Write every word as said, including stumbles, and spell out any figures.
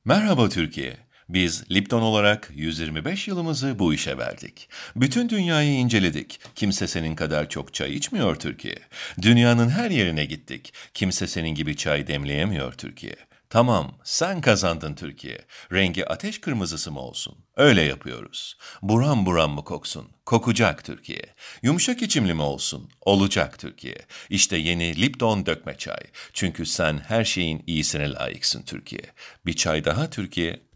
Merhaba Türkiye. Biz Lipton olarak yüz yirmi beş yılımızı bu işe verdik. Bütün dünyayı inceledik. Kimse senin kadar çok çay içmiyor Türkiye. Dünyanın her yerine gittik. Kimse senin gibi çay demleyemiyor Türkiye. Tamam, sen kazandın Türkiye. Rengi ateş kırmızısı mı olsun? Öyle yapıyoruz. Buram buram mı koksun? Kokacak Türkiye. Yumuşak içimli mi olsun? Olacak Türkiye. İşte yeni Lipton dökme çay. Çünkü sen her şeyin iyisine layıksın Türkiye. Bir çay daha Türkiye,